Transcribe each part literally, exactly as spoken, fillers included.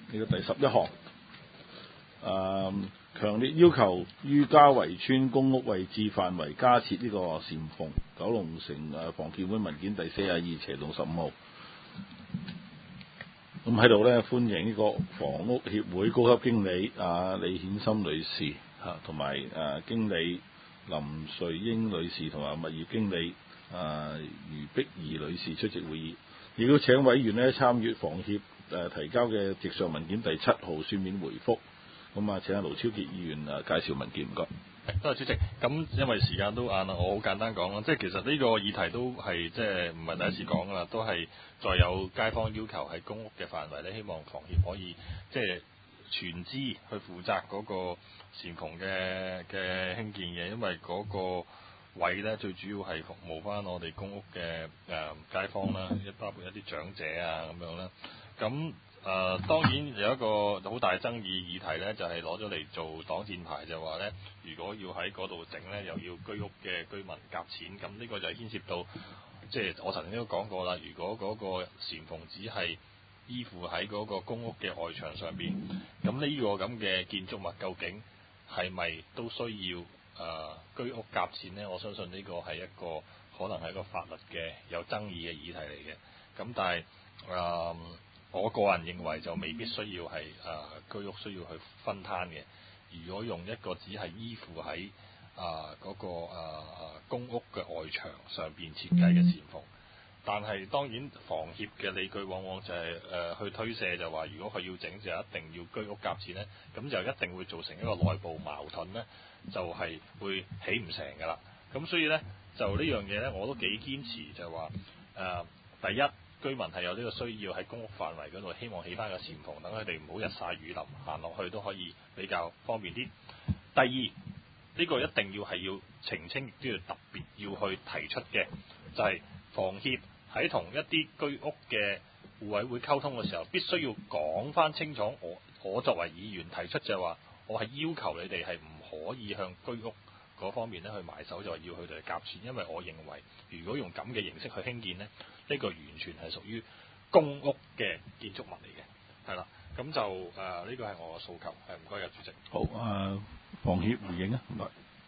呢個第十一項，誒、呃、強烈要求於家圍村公屋位置範圍加設呢個簷篷。九龍城誒房協會文件第四十二斜棟十五號。咁喺度咧，歡迎呢個房屋協會高級經理啊李顯森女士嚇，同埋誒經理林瑞英女士同埋物業經理啊余碧儀女士出席會議。亦都請委員咧參與房協誒提交嘅直上文件第七號書面回覆。咁啊，請阿盧超傑議員誒介紹文件，唔該。 多謝主席。咁因為時間都晏啦，我好簡單講啦，即係其實呢個議題都係即係唔係第一次講噶啦，都係再有街坊要求喺公屋嘅範圍咧，希望房協可以即係全資去負責嗰個簷篷嘅嘅興建嘅，因為嗰個位咧最主要係服務翻我哋公屋嘅誒、呃、街坊啦，一包括一啲長者啊咁樣啦，咁。誒、呃、當然有一個好大爭議議題咧，就係攞咗嚟做擋箭牌，就話咧，如果要喺嗰度整咧，又要居屋嘅居民夾錢，咁呢個就牽涉到，即係我曾經都講過啦。如果嗰個簷篷只係依附喺嗰個公屋嘅外牆上邊，咁呢個咁嘅建築物究竟係咪都需要誒、呃、居屋夾錢咧？我相信呢個係一個可能係一個法律嘅有爭議嘅議題嚟嘅。咁但係誒。呃我個人認為就未必需要係誒、呃、居屋需要去分攤嘅。如果用一個只係依附喺啊嗰個誒、呃、公屋嘅外牆上邊設計嘅簷篷，但係當然房協嘅理據往往就係、是、誒、呃、去推卸，就話如果佢要整就一定要居屋夾錢咧，咁就一定會造成一個內部矛盾咧，就係、是、會起唔成㗎啦。咁所以咧就呢樣嘢咧，我都幾堅持就係話誒第一。居民係有呢個需要喺公屋範圍嗰度，希望起翻個簷篷，等佢哋唔好日曬雨淋，行落去都可以比較方便啲。第二，呢、這個一定要係要澄清，亦都要特別要去提出嘅，就係、是、房協喺同一啲居屋嘅互委會溝通嘅時候，必須要講翻清楚我。我我作為議員提出就係話，我係要求你哋係唔可以向居屋嗰方面咧去埋手，就係要佢哋夾錢，因為我認為如果用咁嘅形式去興建呢，呢、這個完全係屬於公屋嘅建築物嚟嘅，係啦，咁就誒呢、呃這個係我嘅訴求，係唔該嘅主席。 好誒、呃，房協回應啊，唔該。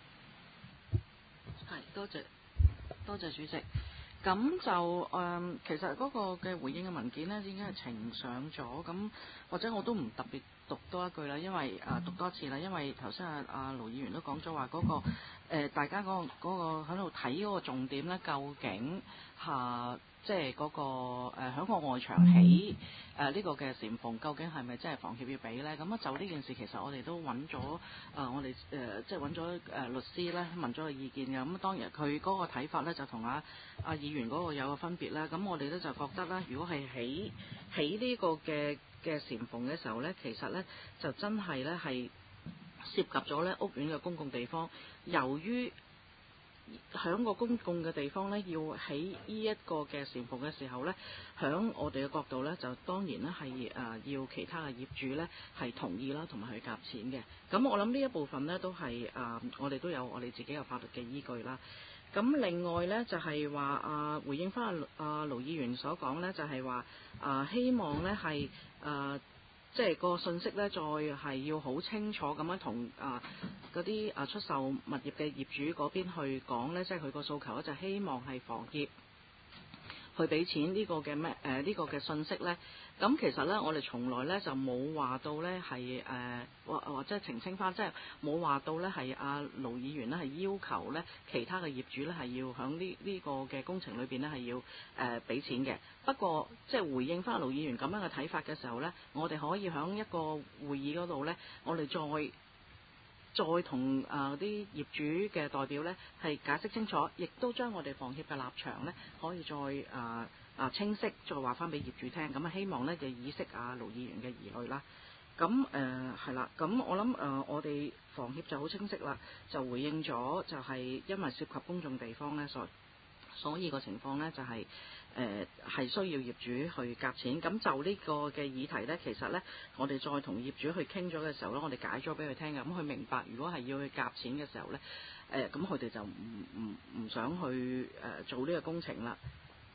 係，多謝多謝主席。咁就誒、呃，其實嗰個嘅回應嘅文件呢已經係呈上咗，咁或者我都唔特別讀多一句啦，因為誒、呃、讀多次啦，因為頭先阿阿盧議員都講咗話嗰個、呃、大家嗰、嗰個嗰喺度睇嗰個重點咧，究竟下。呃即係嗰、那個誒喺個外牆起誒呢、呃這個嘅簷篷，究竟係咪真係房協要俾咧？咁啊就呢件事，其實我哋都揾咗誒我哋誒、呃、即係揾咗誒律師咧問咗個意見嘅。咁當然佢嗰個睇法咧就同阿阿議員嗰個有個分別啦。咁我哋咧就覺得咧，如果係起起呢個嘅嘅簷篷嘅時候咧，其實咧就真係咧係涉及咗咧屋苑嘅公共地方，由於響個公共嘅地方咧，要起呢一個嘅簷篷嘅時候咧，響我哋嘅角度咧，就當然咧係誒要其他嘅業主咧係同意啦，同埋去夾錢嘅。咁我諗呢一部分咧都係誒、呃、我哋都有我哋自己嘅法律嘅依據啦。咁另外咧就係話啊回應翻阿阿盧議員所講咧，就係話啊希望咧係誒即係個信息咧，再係要好清楚咁樣同啊嗰啲啊出售物業嘅業主嗰邊去講咧，即係佢個訴求咧，就希望係房協去俾錢呢個嘅咩誒呢個嘅信息咧。咁其實咧，我哋從來咧就冇話到咧係誒或或者澄清翻，即係冇話到咧係阿盧議員咧係要求咧其他嘅業主咧係要響呢呢個嘅工程裏邊咧係要誒俾錢嘅。不過即係回應翻盧議員咁樣嘅睇法嘅時候咧，我哋可以響一個會議嗰度咧，我哋再再同誒啲業主嘅代表咧係解釋清楚，亦都將我哋房協嘅立場咧可以再誒。呃啊清晰再話翻俾業主聽，咁啊希望咧就以釋啊盧議員嘅疑慮啦。咁誒係啦，咁我諗誒、呃、我哋房協就好清晰啦，就回應咗就係因為涉及公眾地方咧，所所以個情況咧就係誒係需要業主去夾錢。咁就呢個嘅議題咧，其實咧我哋再同業主去傾咗嘅時候咧，我哋解咗俾佢聽嘅，咁佢明白如果係要去夾錢嘅時候咧，誒咁佢哋就唔唔唔想去誒、呃、做呢個工程啦。咁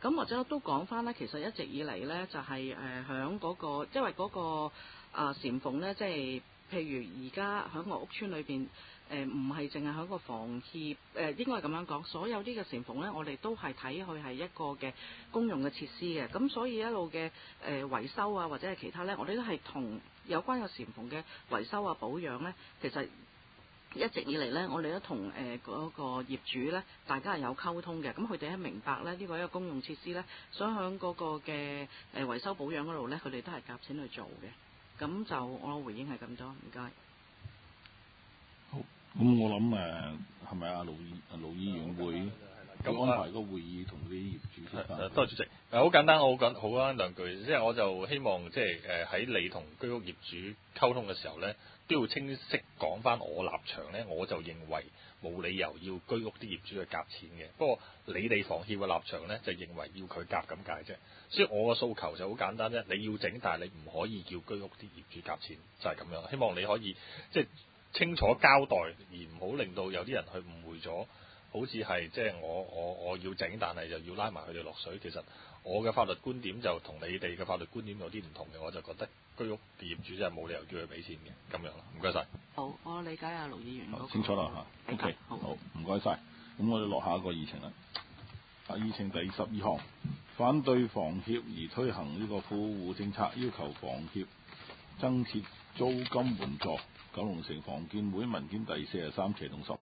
咁或者都講翻咧，其實一直以嚟咧就係誒響嗰個，因為嗰、嗰個啊簷篷咧，即係譬如而家喺個屋村裏邊。誒唔係淨係喺個房協誒、呃，應該係咁樣講。所有呢個簷篷咧，我哋都係睇佢係一個嘅公用嘅設施嘅。咁所以一路嘅誒維修啊，或者係其他咧，我哋都係同有關個簷篷嘅維修啊、保養咧，其實一直以嚟咧，我哋都同誒嗰個業主咧，大家係有溝通嘅。咁佢哋係明白咧，呢、呢個係一個公用設施咧，所以喺嗰個嘅誒維修保養嗰度咧，佢哋都係夾錢去做嘅。咁就我回應係咁多，唔該。 好，咁我諗誒係咪阿盧議盧議員會咁安排個會議同啲業主傾翻？ 多謝主席。誒好簡單，我好講好講兩句，即係我就希望即係誒喺你同居屋業主溝通嘅時候咧，都要清晰講翻我立場咧，我就認為冇理由要居屋啲業主去夾錢嘅。不過你哋房協嘅立場咧，就認為要佢夾咁解啫。所以我嘅訴求就好簡單啫，你要整，但係你唔可以叫居屋啲業主夾錢，就係咁樣。希望你可以即係清楚交代，而唔好令到有啲人去誤會咗，好似係即係我我我要整，但係就要拉埋佢哋落水。其實我嘅法律觀點就同你哋嘅法律觀點有啲唔同嘅，我就覺得居屋嘅業主真係冇理由叫佢俾錢嘅，咁樣咯。唔該晒。 好，我理解阿盧議員嗰個。 清楚啦嚇。O K，好，唔該晒。咁我哋落下一個議程啦。啊，議程第十二項，反對房協而推行呢個富戶政策，要求房協增設租金援助。九龍城房建會文件第四十三期同十